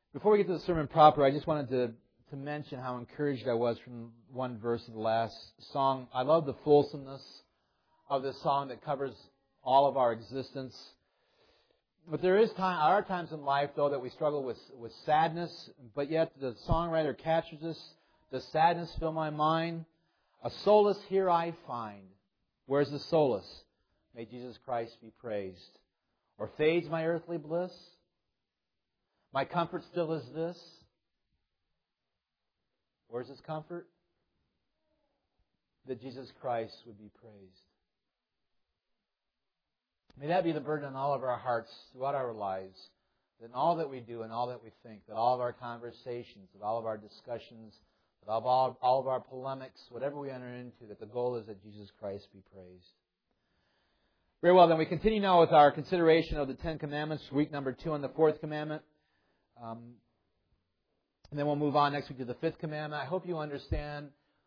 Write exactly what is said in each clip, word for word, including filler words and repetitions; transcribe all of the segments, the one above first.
Before we get to the sermon proper, I just wanted to, to mention how encouraged I was from one verse of the last song. I love the fulsomeness of this song that covers all of our existence. But there is time, there are times in life, though, that we struggle with, with sadness, but yet the songwriter captures this. Does sadness fill my mind? A solace here I find. Where's the solace? May Jesus Christ be praised. Or fades my earthly bliss? My comfort still is this. Where's His comfort? That Jesus Christ would be praised. May that be the burden on all of our hearts throughout our lives. That in all that we do and all that we think, that all of our conversations, that all of our discussions, that all, all of our polemics, whatever we enter into, that the goal is that Jesus Christ be praised. Very well, then we continue now with our consideration of the Ten Commandments, week number two on the fourth commandment. Um, and then we'll move on next week to the fifth commandment. I hope you understand.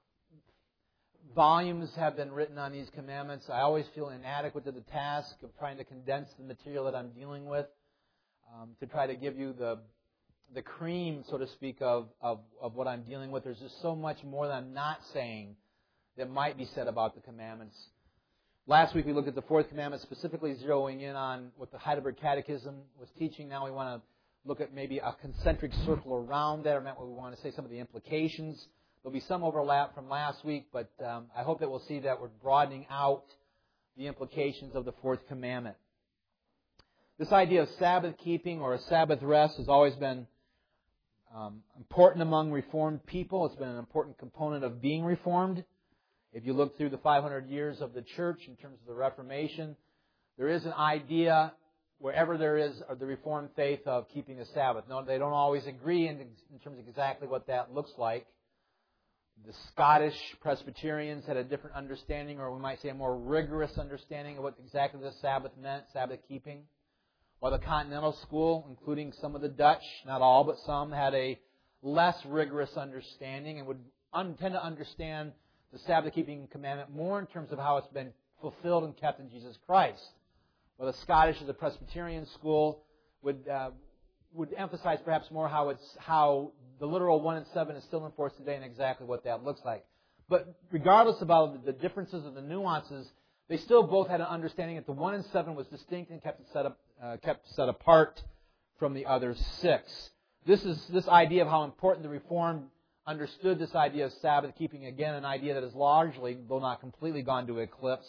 Volumes have been written on these commandments. I always feel inadequate to the task of trying to condense the material that I'm dealing with, um, to try to give you the the cream, so to speak, of, of, of what I'm dealing with. There's just so much more that I'm not saying that might be said about the commandments. Last week we looked at the fourth commandment, specifically zeroing in on what the Heidelberg Catechism was teaching. Now we want to look at maybe a concentric circle around that, or meant what we want to say, some of the implications. There'll be some overlap from last week, but um, I hope that we'll see that we're broadening out the implications of the fourth commandment. This idea of Sabbath keeping or a Sabbath rest has always been um, important among Reformed people. It's been an important component of being Reformed. If you look through the five hundred years of the Church in terms of the Reformation, there is an idea wherever there is the Reformed faith of keeping the Sabbath. No, they don't always agree in, in terms of exactly what that looks like. The Scottish Presbyterians had a different understanding, or we might say a more rigorous understanding of what exactly the Sabbath meant, Sabbath keeping. While the Continental School, including some of the Dutch, not all but some, had a less rigorous understanding and would un- tend to understand the Sabbath keeping commandment more in terms of how it's been fulfilled and kept in Jesus Christ. While the Scottish or the Presbyterian school would uh, would emphasize perhaps more how it's how the literal one and seven is still enforced today and exactly what that looks like. But regardless about the differences or the nuances, they still both had an understanding that the one and seven was distinct and kept set up, uh, kept set apart from the other six. This is this idea of how important the Reformed understood this idea of Sabbath keeping, again, an idea that has largely, though not completely, gone to eclipse.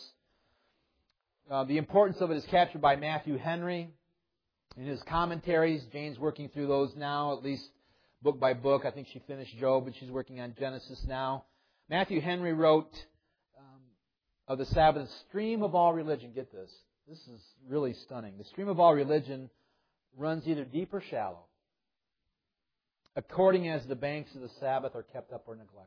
Uh, the importance of it is captured by Matthew Henry in his commentaries. Jane's working through those now, at least book by book. I think she finished Job, but she's working on Genesis now. Matthew Henry wrote um, of the Sabbath, stream of all religion. Get this. This is really stunning. The stream of all religion runs either deep or shallow, according as the banks of the Sabbath are kept up or neglected.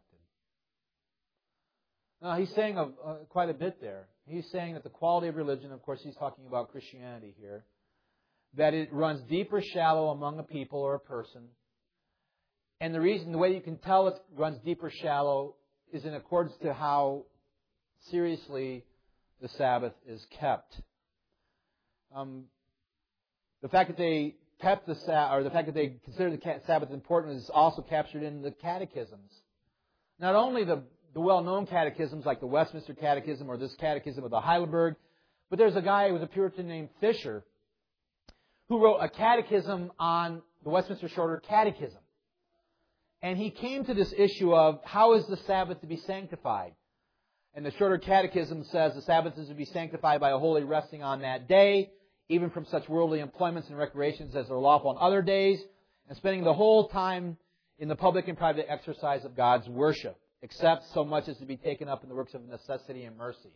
Now, he's saying of, uh, quite a bit there. He's saying that the quality of religion, of course, he's talking about Christianity here, that it runs deep or shallow among a people or a person. And the reason, the way you can tell it runs deep or shallow is in accordance to how seriously the Sabbath is kept. Um, the fact that they kept the Sabbath, or the fact that they consider the Sabbath important, is also captured in the catechisms. Not only the, the well-known catechisms like the Westminster Catechism or this catechism of the Heidelberg, but there's a guy who was a Puritan named Fisher who wrote a catechism on the Westminster Shorter Catechism. And he came to this issue of how is the Sabbath to be sanctified? And the Shorter Catechism says the Sabbath is to be sanctified by a holy resting on that day, even from such worldly employments and recreations as are lawful on other days, and spending the whole time in the public and private exercise of God's worship, except so much as to be taken up in the works of necessity and mercy.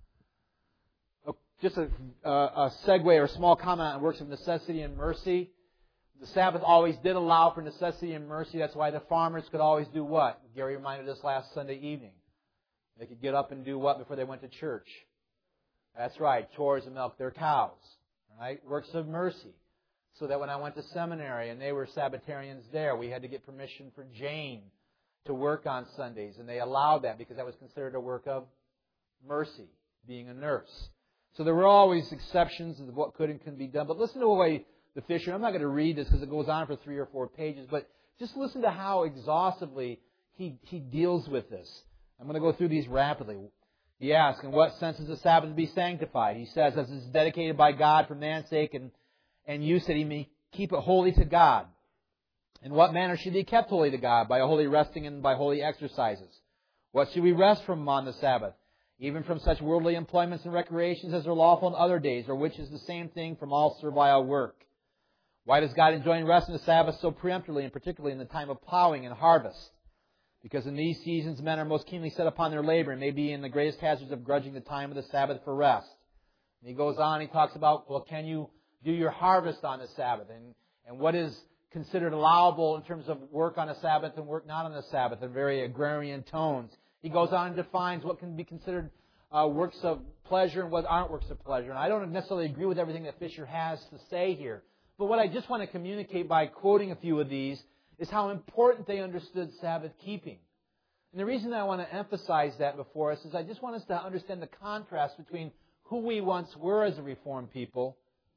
Just a, a segue or a small comment on works of necessity and mercy. The Sabbath always did allow for necessity and mercy. That's why the farmers could always do what? Gary reminded us last Sunday evening. They could get up and do what before they went to church? That's right, chores and milk their cows. Right? Works of mercy. So that when I went to seminary and they were Sabbatarians there, we had to get permission for Jane to work on Sundays. And they allowed that because that was considered a work of mercy, being a nurse. So there were always exceptions of what could and couldn't be done. But listen to the way the fisher. I'm not going to read this because it goes on for three or four pages, but just listen to how exhaustively he, he deals with this. I'm going to go through these rapidly. He asks, in what sense is the Sabbath to be sanctified? He says, as it's dedicated by God for man's sake and, and use that he may keep it holy to God. In what manner should it be kept holy to God? By a holy resting and by holy exercises. What should we rest from on the Sabbath? Even from such worldly employments and recreations as are lawful in other days, or which is the same thing from all servile work. Why does God enjoin rest in the Sabbath so peremptorily, and particularly in the time of plowing and harvest? Because in these seasons men are most keenly set upon their labor, and may be in the greatest hazards of grudging the time of the Sabbath for rest. And he goes on, he talks about, well, can you do your harvest on the Sabbath? And, and what is considered allowable in terms of work on a Sabbath and work not on the Sabbath, in very agrarian tones. He goes on and defines what can be considered uh, works of pleasure and what aren't works of pleasure. And I don't necessarily agree with everything that Fisher has to say here. But what I just want to communicate by quoting a few of these is how important they understood Sabbath keeping. And the reason I want to emphasize that before us is I just want us to understand the contrast between who we once were as a Reformed people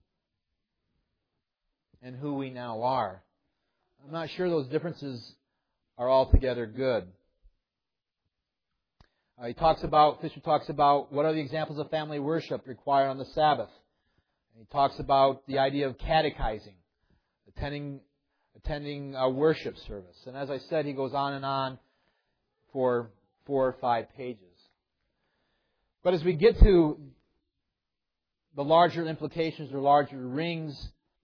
and who we now are. I'm not sure those differences are altogether good. Uh, he talks about, Fisher talks about what are the examples of family worship required on the Sabbath. And he talks about the idea of catechizing, attending attending a worship service. And as I said, he goes on and on for four or five pages. But as we get to the larger implications or larger rings,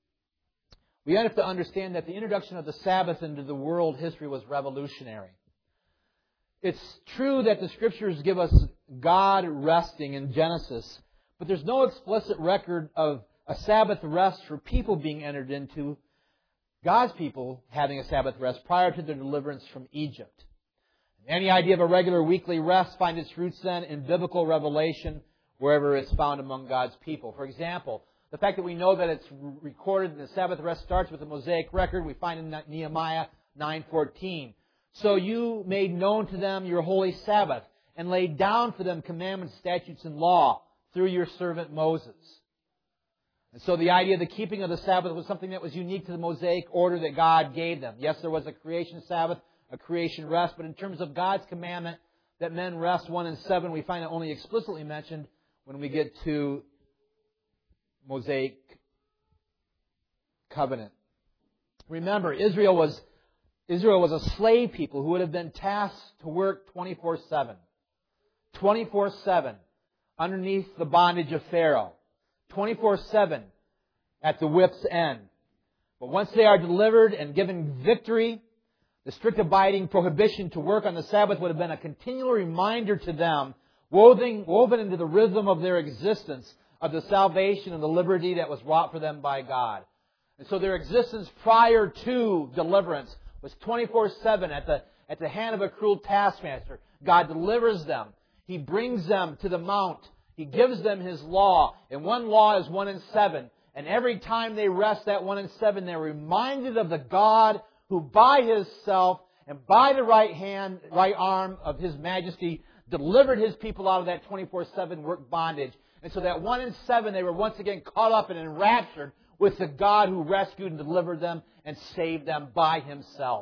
we have to understand that the introduction of the Sabbath into the world history was revolutionary. It's true that the Scriptures give us God resting in Genesis, but there's no explicit record of a Sabbath rest for people being entered into, God's people having a Sabbath rest prior to their deliverance from Egypt. Any idea of a regular weekly rest finds its roots then in biblical revelation wherever it's found among God's people. For example, the fact that we know that it's recorded and the Sabbath rest starts with the Mosaic record, we find in Nehemiah nine fourteen. So you made known to them your holy Sabbath, and laid down for them commandments, statutes, and law through your servant Moses. And so the idea of the keeping of the Sabbath was something that was unique to the Mosaic order that God gave them. Yes, there was a creation Sabbath, a creation rest, but in terms of God's commandment that men rest one and seven, we find it only explicitly mentioned when we get to Mosaic covenant. Remember, Israel was Israel was a slave people who would have been tasked to work twenty-four seven. twenty-four seven underneath the bondage of Pharaoh. twenty-four seven at the whip's end. But once they are delivered and given victory, the strict abiding prohibition to work on the Sabbath would have been a continual reminder to them, woven, woven into the rhythm of their existence, of the salvation and the liberty that was wrought for them by God. And so their existence prior to deliverance was twenty-four seven at the, at the hand of a cruel taskmaster. God delivers them. He brings them to the mount. He gives them His law. And one law is one and seven. And every time they rest that one and seven, they're reminded of the God who by His self and by the right hand, right arm of His majesty delivered His people out of that twenty-four seven work bondage. And so that one and seven, they were once again caught up and enraptured with the God who rescued and delivered them and saved them by Himself.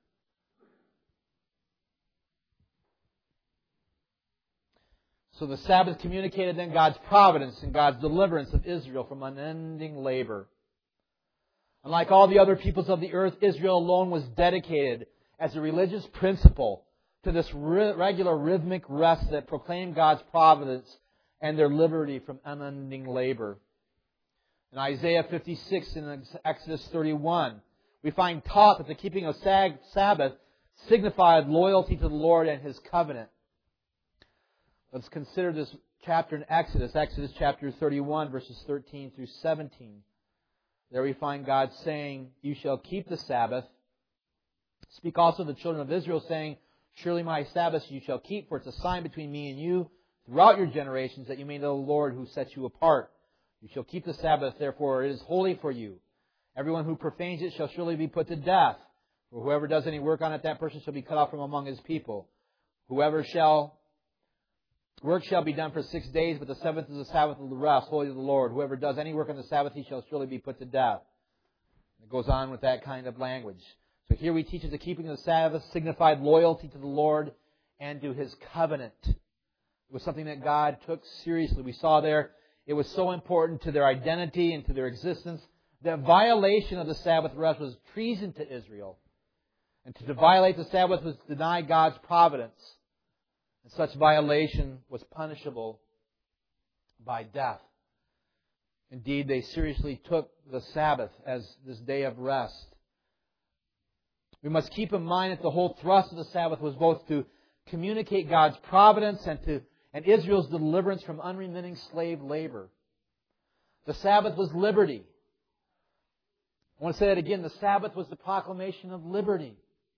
So the Sabbath communicated then God's providence and God's deliverance of Israel from unending labor. Unlike all the other peoples of the earth, Israel alone was dedicated as a religious principle to this regular rhythmic rest that proclaimed God's providence and their liberty from unending labor. In Isaiah fifty-six and Exodus thirty-one, we find taught that the keeping of Sabbath signified loyalty to the Lord and His covenant. Let's consider this chapter in Exodus, Exodus chapter thirty-one, verses thirteen through seventeen. There we find God saying, "You shall keep the Sabbath. Speak also to the children of Israel, saying, Surely my Sabbath you shall keep, for it's a sign between me and you throughout your generations, that you may know the Lord who sets you apart. You shall keep the Sabbath, therefore it is holy for you. Everyone who profanes it shall surely be put to death. For whoever does any work on it, that person shall be cut off from among his people. Whoever shall work shall be done for six days, but the seventh is the Sabbath of the rest, holy to the Lord. Whoever does any work on the Sabbath, he shall surely be put to death. It goes on with that kind of language. So here we teach that the keeping of the Sabbath signified loyalty to the Lord and to His covenant. It was something that God took seriously. We saw there it was so important to their identity and to their existence that violation of the Sabbath rest was treason to Israel. And to violate the Sabbath was to deny God's providence. And such violation was punishable by death. Indeed, they seriously took the Sabbath as this day of rest. We must keep in mind that the whole thrust of the Sabbath was both to communicate God's providence and to and Israel's deliverance from unremitting slave labor. The Sabbath was liberty. I want to say that again. The Sabbath was the proclamation of liberty.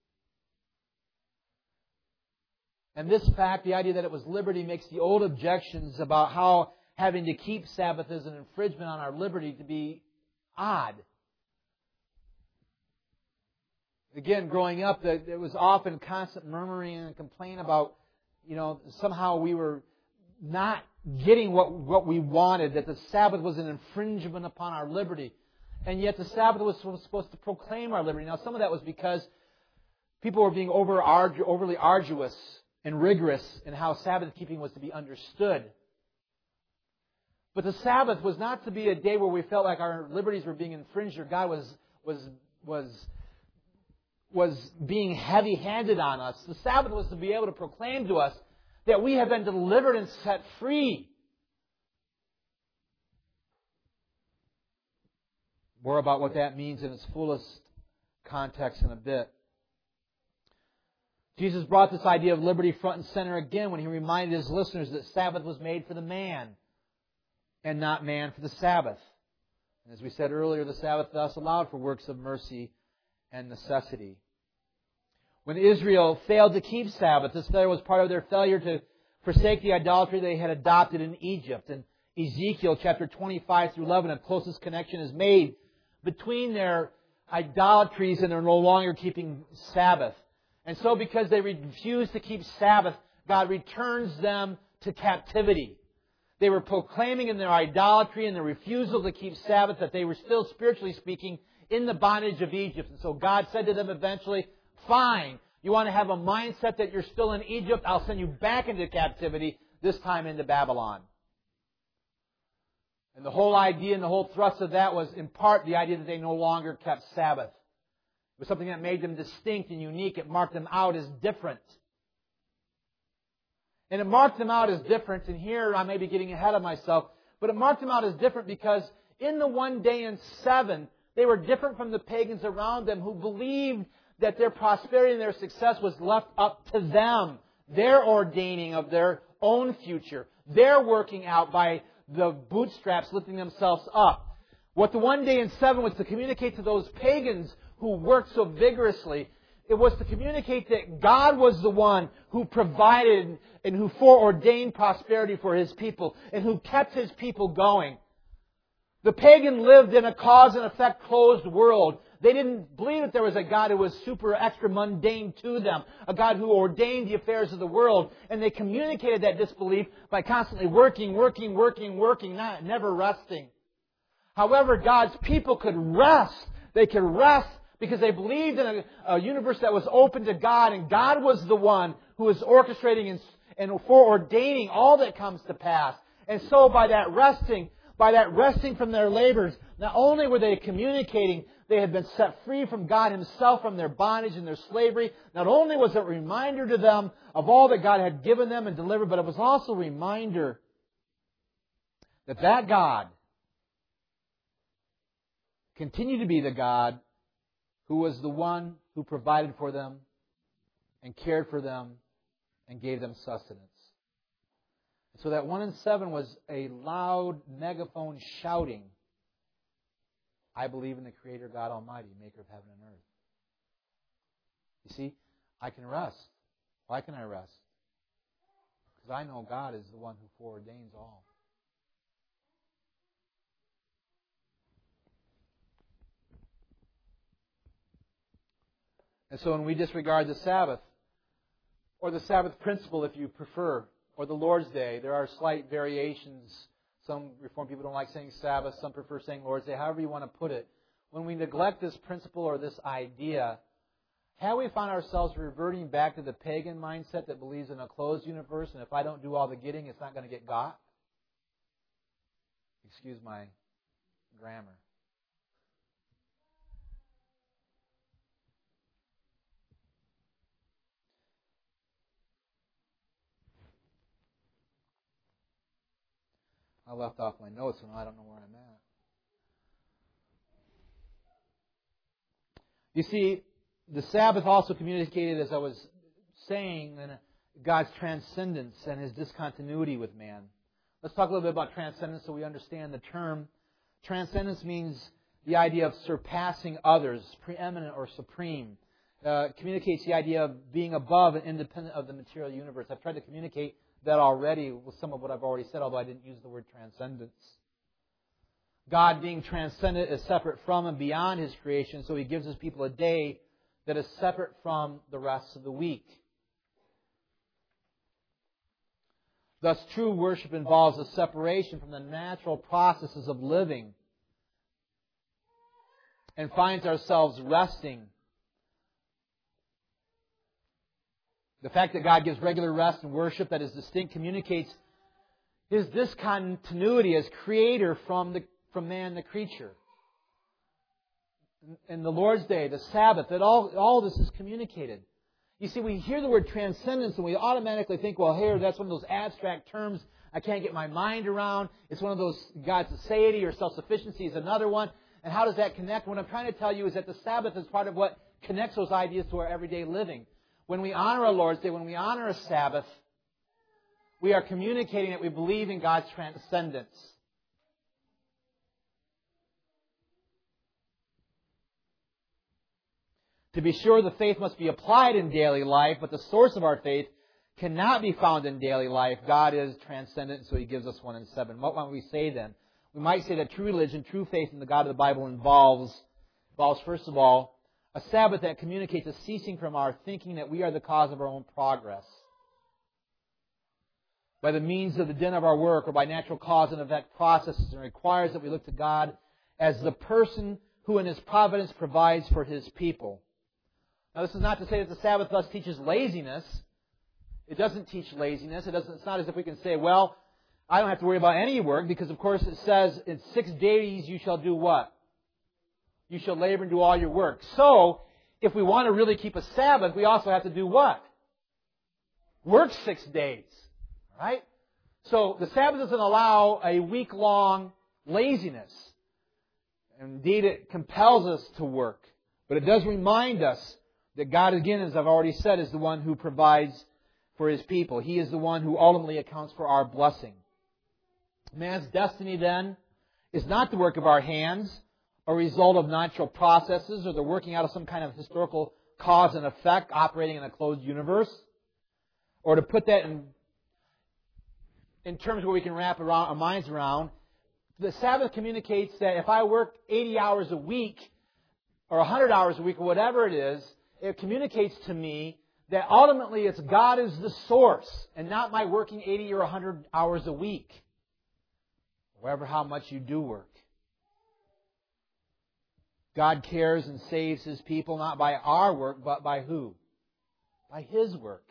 And this fact, the idea that it was liberty, makes the old objections about how having to keep Sabbath is an infringement on our liberty to be odd. Again, growing up, there was often constant murmuring and complaint about, you know, somehow we were not getting what, what we wanted, that the Sabbath was an infringement upon our liberty. And yet the Sabbath was supposed to proclaim our liberty. Now, some of that was because people were being over ardu- overly arduous and rigorous in how Sabbath keeping was to be understood. But the Sabbath was not to be a day where we felt like our liberties were being infringed or God was was was was being heavy-handed on us. The Sabbath was to be able to proclaim to us that we have been delivered and set free. More about what that means in its fullest context in a bit. Jesus brought this idea of liberty front and center again when He reminded His listeners that Sabbath was made for the man and not man for the Sabbath. And as we said earlier, the Sabbath thus allowed for works of mercy and necessity. When Israel failed to keep Sabbath, this failure was part of their failure to forsake the idolatry they had adopted in Egypt. And Ezekiel chapter twenty-five through eleven, a closest connection is made between their idolatries and their no longer keeping Sabbath. And so because they refused to keep Sabbath, God returns them to captivity. They were proclaiming in their idolatry and their refusal to keep Sabbath that they were still, spiritually speaking, in the bondage of Egypt. And so God said to them eventually, fine, you want to have a mindset that you're still in Egypt? I'll send you back into captivity, this time into Babylon. And the whole idea and the whole thrust of that was in part the idea that they no longer kept Sabbath. It was something that made them distinct and unique. It marked them out as different. And it marked them out as different, and here I may be getting ahead of myself, but it marked them out as different because in the one day in seven, they were different from the pagans around them who believed that their prosperity and their success was left up to them. Their ordaining of their own future. Their working out by the bootstraps lifting themselves up. What the one day in seven was to communicate to those pagans who worked so vigorously, it was to communicate that God was the one who provided and who foreordained prosperity for His people and who kept His people going. The pagan lived in a cause and effect closed world. They didn't believe that there was a God who was super extra mundane to them, a God who ordained the affairs of the world, and they communicated that disbelief by constantly working, working, working, working, not never resting. However, God's people could rest. They could rest because they believed in a, a universe that was open to God, and God was the one who was orchestrating and, and foreordaining all that comes to pass. And so by that resting, by that resting from their labors, not only were they communicating, they had been set free from God Himself, from their bondage and their slavery. Not only was it a reminder to them of all that God had given them and delivered, but it was also a reminder that that God continued to be the God who was the one who provided for them and cared for them and gave them sustenance. So that one in seven was a loud megaphone shouting, I believe in the Creator God Almighty, Maker of heaven and earth. You see, I can rest. Why can I rest? Because I know God is the one who foreordains all. And so when we disregard the Sabbath, or the Sabbath principle if you prefer, or the Lord's Day, there are slight variations. Some Reformed people don't like saying Sabbath, some prefer saying Lord's Day, however you want to put it. when we neglect this principle or this idea, have we found ourselves reverting back to the pagan mindset that believes in a closed universe, and if I don't do all the getting, it's not going to get got? Excuse my grammar. I left off my notes, and I don't know where I'm at. You see, the Sabbath also communicated, as I was saying, God's transcendence and His discontinuity with man. Let's talk a little bit about transcendence so we understand the term. Transcendence means the idea of surpassing others, preeminent or supreme. Uh, communicates the idea of being above and independent of the material universe. I've tried to communicate that already with some of what I've already said, although I didn't use the word transcendence. God being transcendent is separate from and beyond His creation, so He gives His people a day that is separate from the rest of the week. Thus, true worship involves a separation from the natural processes of living and finds ourselves resting. The fact that God gives regular rest and worship that is distinct communicates His discontinuity as creator from the from man, the creature. And the Lord's Day, the Sabbath, that all, all this is communicated. You see, we hear the word transcendence and we automatically think, well, here, that's one of those abstract terms I can't get my mind around. It's one of those, God's satiety or self-sufficiency is another one. And how does that connect? What I'm trying to tell you is that the Sabbath is part of what connects those ideas to our everyday living. When we honor a Lord's Day, when we honor a Sabbath, we are communicating that we believe in God's transcendence. To be sure, the faith must be applied in daily life, but the source of our faith cannot be found in daily life. God is transcendent, so He gives us one in seven. What might we say then? We might say that true religion, true faith in the God of the Bible involves, involves first of all, a Sabbath that communicates a ceasing from our thinking that we are the cause of our own progress. By the means of the din of our work or by natural cause and effect processes, and requires that we look to God as the person who in His providence provides for His people. Now, this is not to say that the Sabbath thus teaches laziness. It doesn't teach laziness. It doesn't, it's not as if we can say, well, I don't have to worry about any work because, of course, it says in six days you shall do what? You shall labor and do all your work. So, if we want to really keep a Sabbath, we also have to do what? Work six days. Right? So, the Sabbath doesn't allow a week-long laziness. Indeed, it compels us to work. But it does remind us that God, again, as I've already said, is the one who provides for His people. He is the one who ultimately accounts for our blessing. Man's destiny, then, is not the work of our hands, a result of natural processes, or the working out of some kind of historical cause and effect operating in a closed universe. Or to put that in, in terms where we can wrap around, our minds around, the Sabbath communicates that if I work eighty hours a week, or one hundred hours a week, or whatever it is, it communicates to me that ultimately it's God is the source and not my working eighty or one hundred hours a week. However, how much you do work. God cares and saves His people not by our work, but by who? By His work.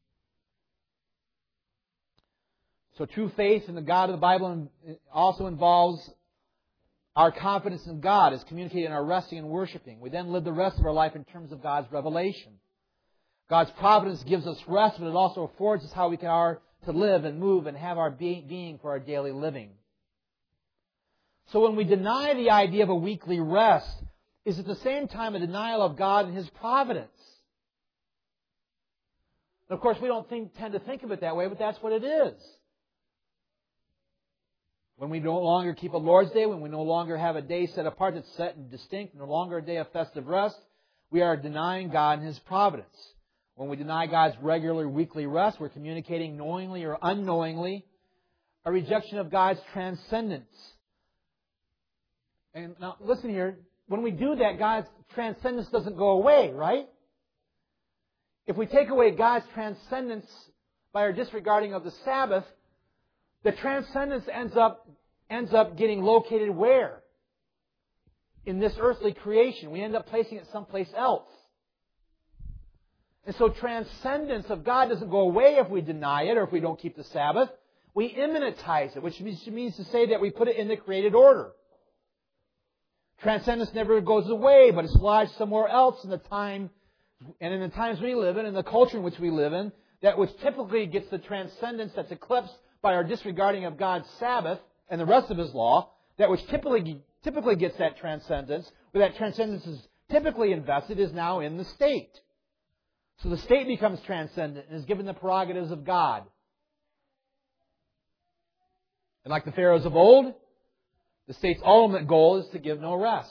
So true faith in the God of the Bible also involves our confidence in God is communicated in our resting and worshiping. We then live the rest of our life in terms of God's revelation. God's providence gives us rest, but it also affords us how we are to live and move and have our being for our daily living. So when we deny the idea of a weekly rest, is at the same time a denial of God and His providence. And of course, we don't think, tend to think of it that way, but that's what it is. When we no longer keep a Lord's Day, when we no longer have a day set apart that's set and distinct, no longer a day of festive rest, we are denying God and His providence. When we deny God's regular weekly rest, we're communicating knowingly or unknowingly a rejection of God's transcendence. And now, listen here, when we do that, God's transcendence doesn't go away, right? If we take away God's transcendence by our disregarding of the Sabbath, the transcendence ends up ends up getting located where? in this earthly creation. We end up placing it someplace else. And so transcendence of God doesn't go away if we deny it or if we don't keep the Sabbath. We immanentize it, which means to say that we put it in the created order. Transcendence never goes away, but it's lodged somewhere else in the time, and in the times we live in, in the culture in which we live in, that which typically gets the transcendence that's eclipsed by our disregarding of God's Sabbath and the rest of His law, that which typically typically gets that transcendence, where that transcendence is typically invested, is now in the state. So the state becomes transcendent and is given the prerogatives of God. And like the pharaohs of old, the state's ultimate goal is to give no rest.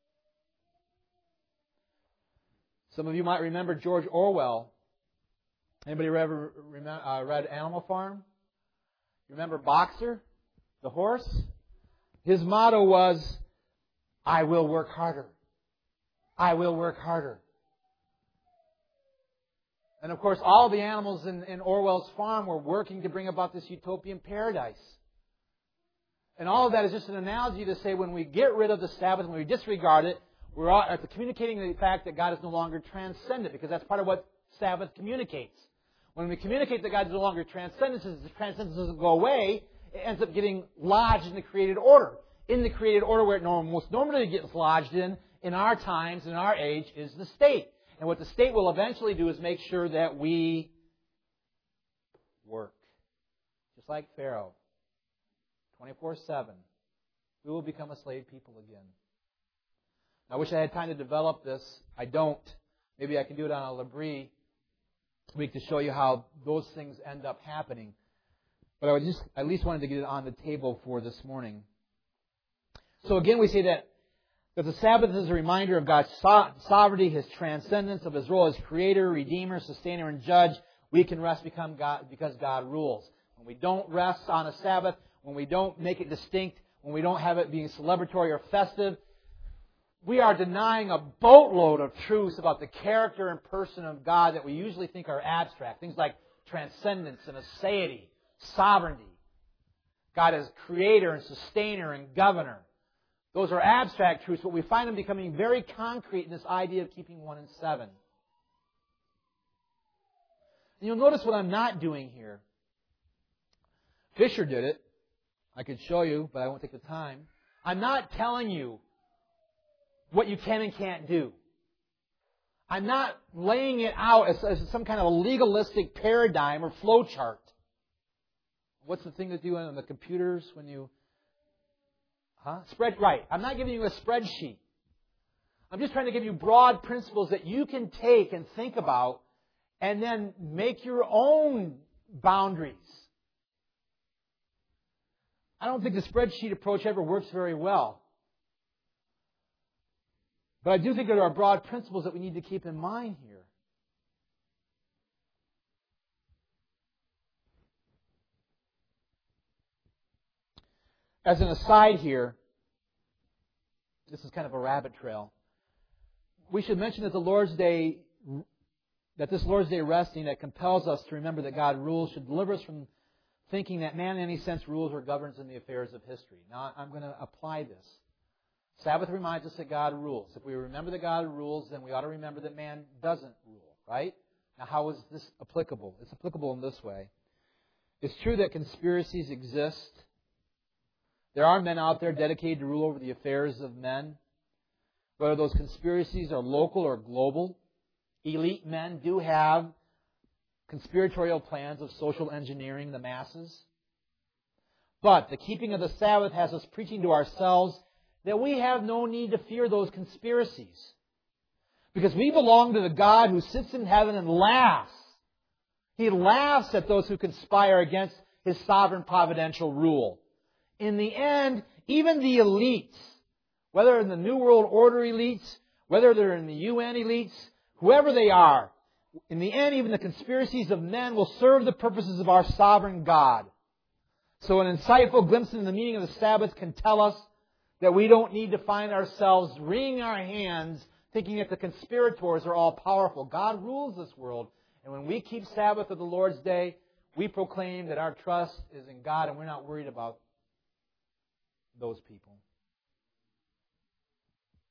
Some of you might remember George Orwell. Anybody ever uh, read Animal Farm? You remember Boxer, the horse? His motto was, I will work harder. I will work harder. And of course, all the animals in, in Orwell's farm were working to bring about this utopian paradise. And all of that is just an analogy to say when we get rid of the Sabbath, when we disregard it, we're all, communicating the fact that God is no longer transcendent, because that's part of what Sabbath communicates. When we communicate that God is no longer transcendent, the transcendence doesn't go away, it ends up getting lodged in the created order. In the created order where it most normally gets lodged in, in our times, in our age, is the state. And what the state will eventually do is make sure that we work. Just like Pharaoh. twenty-four seven. We will become a slave people again. I wish I had time to develop this. I don't. Maybe I can do it on a L'Abri week to show you how those things end up happening. But I would just at least wanted to get it on the table for this morning. So again, we say that, that the Sabbath is a reminder of God's so- sovereignty, His transcendence, of His role as Creator, Redeemer, Sustainer, and Judge. We can rest become God, because God rules. When we don't rest on a Sabbath, when we don't make it distinct, when we don't have it being celebratory or festive, we are denying a boatload of truths about the character and person of God that we usually think are abstract. Things like transcendence and aseity, sovereignty. God as Creator and Sustainer and Governor. Those are abstract truths, but we find them becoming very concrete in this idea of keeping one and seven. And you'll notice what I'm not doing here. Fisher did it. I could show you, but I won't take the time. I'm not telling you what you can and can't do. I'm not laying it out as, as some kind of a legalistic paradigm or flow chart. What's the thing that you do on the computers when you... Huh? Spread, right. I'm not giving you a spreadsheet. I'm just trying to give you broad principles that you can take and think about and then make your own boundaries. I don't think the spreadsheet approach ever works very well. But I do think there are broad principles that we need to keep in mind here. As an aside here, this is kind of a rabbit trail. We should mention that the Lord's Day, that this Lord's Day resting that compels us to remember that God rules should deliver us from thinking that man in any sense rules or governs in the affairs of history. Now, I'm going to apply this. Sabbath reminds us that God rules. If we remember that God rules, then we ought to remember that man doesn't rule, right? Now, how is this applicable? It's applicable in this way. It's true that conspiracies exist. There are men out there dedicated to rule over the affairs of men. Whether those conspiracies are local or global, elite men do have conspiratorial plans of social engineering the masses. But the keeping of the Sabbath has us preaching to ourselves that we have no need to fear those conspiracies. Because we belong to the God who sits in heaven and laughs. He laughs at those who conspire against His sovereign providential rule. In the end, even the elites, whether in the New World Order elites, whether they're in the U N elites, whoever they are, in the end, even the conspiracies of men will serve the purposes of our sovereign God. So an insightful glimpse into the meaning of the Sabbath can tell us that we don't need to find ourselves wringing our hands thinking that the conspirators are all powerful. God rules this world. And when we keep Sabbath of the Lord's Day, we proclaim that our trust is in God and we're not worried about those people.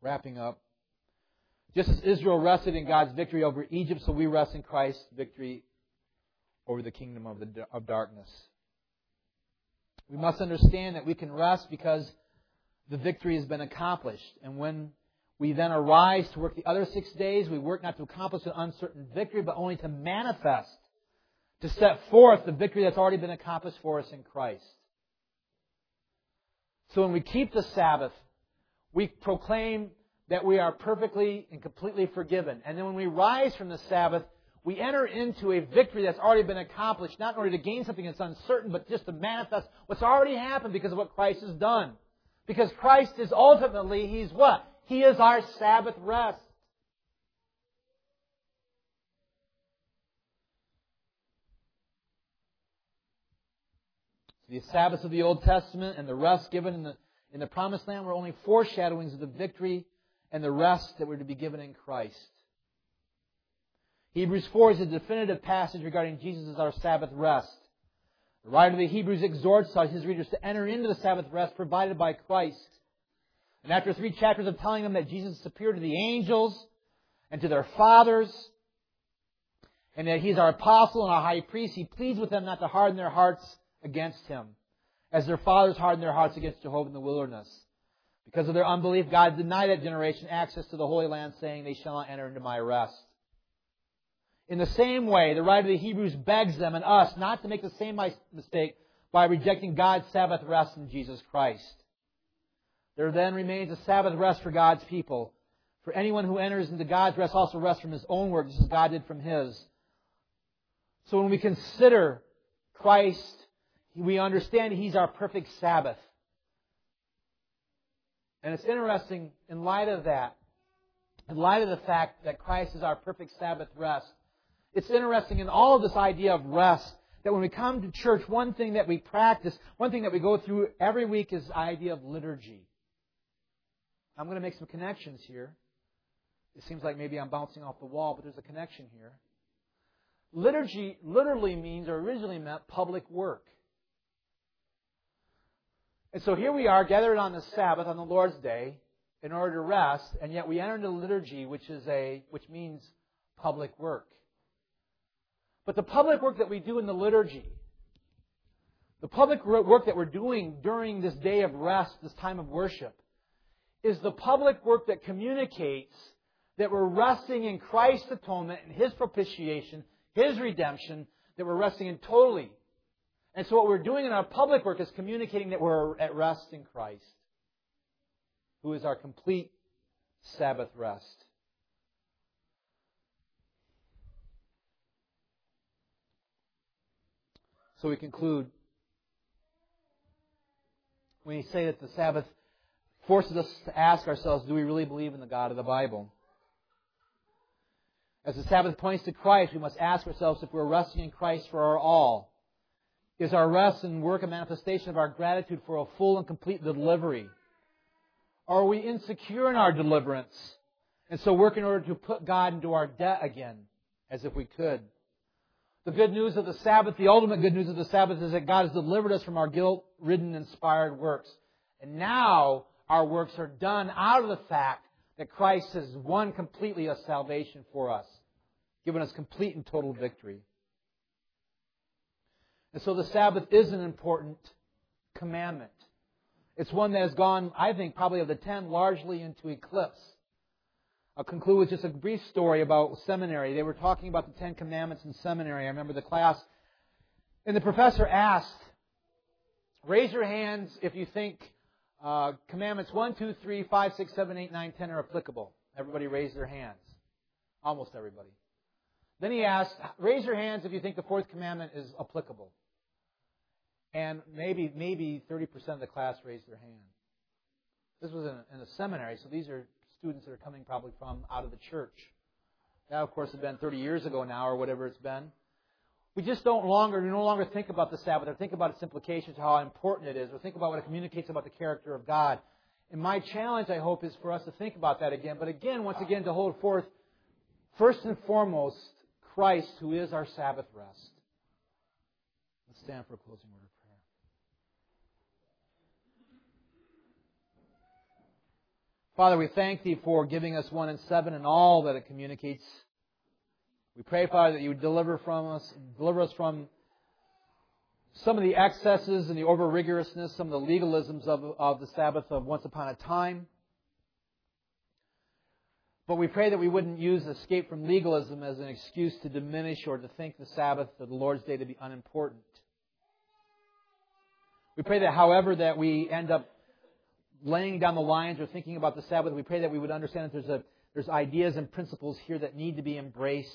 wrapping up. Just as Israel rested in God's victory over Egypt, so we rest in Christ's victory over the kingdom of, the, of darkness. We must understand that we can rest because the victory has been accomplished. And when we then arise to work the other six days, we work not to accomplish an uncertain victory, but only to manifest, to set forth the victory that's already been accomplished for us in Christ. So when we keep the Sabbath, we proclaim that we are perfectly and completely forgiven. And then when we rise from the Sabbath, we enter into a victory that's already been accomplished, not in order to gain something that's uncertain, but just to manifest what's already happened because of what Christ has done. Because Christ is ultimately, He's what? He is our Sabbath rest. The Sabbaths of the Old Testament and the rest given in the, in the Promised Land were only foreshadowings of the victory and the rest that were to be given in Christ. Hebrews four is a definitive passage regarding Jesus as our Sabbath rest. The writer of the Hebrews exhorts his readers to enter into the Sabbath rest provided by Christ. And after three chapters of telling them that Jesus appeared to the angels and to their fathers, and that He's our apostle and our high priest, He pleads with them not to harden their hearts against Him, as their fathers hardened their hearts against Jehovah in the wilderness. Because of their unbelief, God denied that generation access to the Holy Land, saying, "They shall not enter into my rest." In the same way, the writer of the Hebrews begs them and us not to make the same mistake by rejecting God's Sabbath rest in Jesus Christ. There then remains a Sabbath rest for God's people. For anyone who enters into God's rest also rests from his own work, just as God did from His. So when we consider Christ, we understand He's our perfect Sabbath. And it's interesting, in light of that, in light of the fact that Christ is our perfect Sabbath rest, it's interesting in all of this idea of rest, that when we come to church, one thing that we practice, one thing that we go through every week is the idea of liturgy. I'm going to make some connections here. It seems like maybe I'm bouncing off the wall, but there's a connection here. Liturgy literally means, or originally meant, public work. And so here we are, gathered on the Sabbath, on the Lord's Day, in order to rest, and yet we enter into liturgy, which is a which means public work. But the public work that we do in the liturgy, the public work that we're doing during this day of rest, this time of worship, is the public work that communicates that we're resting in Christ's atonement and His propitiation, His redemption, that we're resting in totally. And so what we're doing in our public work is communicating that we're at rest in Christ, who is our complete Sabbath rest. So we conclude when we say that the Sabbath forces us to ask ourselves, do we really believe in the God of the Bible? As the Sabbath points to Christ, we must ask ourselves if we're resting in Christ for our all. Is our rest and work a manifestation of our gratitude for a full and complete delivery? Or are we insecure in our deliverance, and so work in order to put God into our debt again, as if we could? The good news of the Sabbath, the ultimate good news of the Sabbath, is that God has delivered us from our guilt-ridden, inspired works. And now our works are done out of the fact that Christ has won completely a salvation for us, given us complete and total victory. And so the Sabbath is an important commandment. It's one that has gone, I think, probably of the ten, largely into eclipse. I'll conclude with just a brief story about seminary. They were talking about the Ten Commandments in seminary. I remember the class. And the professor asked, raise your hands if you think uh, Commandments one, two, three, five, six, seven, eight, nine, ten are applicable. Everybody raised their hands. Almost everybody. Then he asked, raise your hands if you think the fourth commandment is applicable. And maybe maybe thirty percent of the class raised their hand. This was in a, in a seminary, so these are students that are coming probably from out of the church. That, of course, had been thirty years ago now, or whatever it's been. We just don't longer, we no longer think about the Sabbath, or think about its implications, how important it is, or think about what it communicates about the character of God. And my challenge, I hope, is for us to think about that again. But again, once again, to hold forth, first and foremost, Christ, who is our Sabbath rest. Let's stand for a closing word of prayer. Father, we thank Thee for giving us one and seven and all that it communicates. We pray, Father, that You would deliver from us, deliver us from some of the excesses and the over-rigorousness, some of the legalisms of, of the Sabbath of once upon a time. But we pray that we wouldn't use escape from legalism as an excuse to diminish or to think the Sabbath or the Lord's Day to be unimportant. We pray that however that we end up laying down the lines or thinking about the Sabbath, we pray that we would understand that there's a there's ideas and principles here that need to be embraced.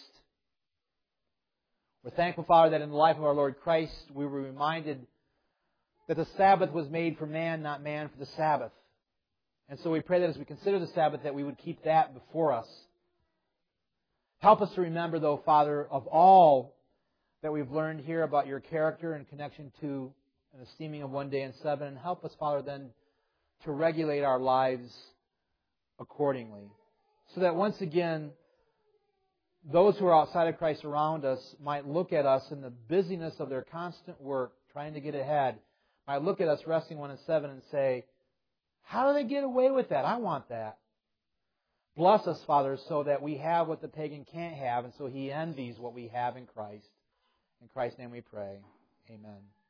We're thankful, Father, that in the life of our Lord Christ, we were reminded that the Sabbath was made for man, not man for the Sabbath. And so we pray that as we consider the Sabbath, that we would keep that before us. Help us to remember, though, Father, of all that we've learned here about Your character in connection to an esteeming of one day and seven, and help us, Father, then to regulate our lives accordingly. So that once again, those who are outside of Christ around us might look at us in the busyness of their constant work, trying to get ahead, might look at us resting one and seven and say, how do they get away with that? I want that. Bless us, Father, so that we have what the pagan can't have, and so he envies what we have in Christ. In Christ's name we pray. Amen.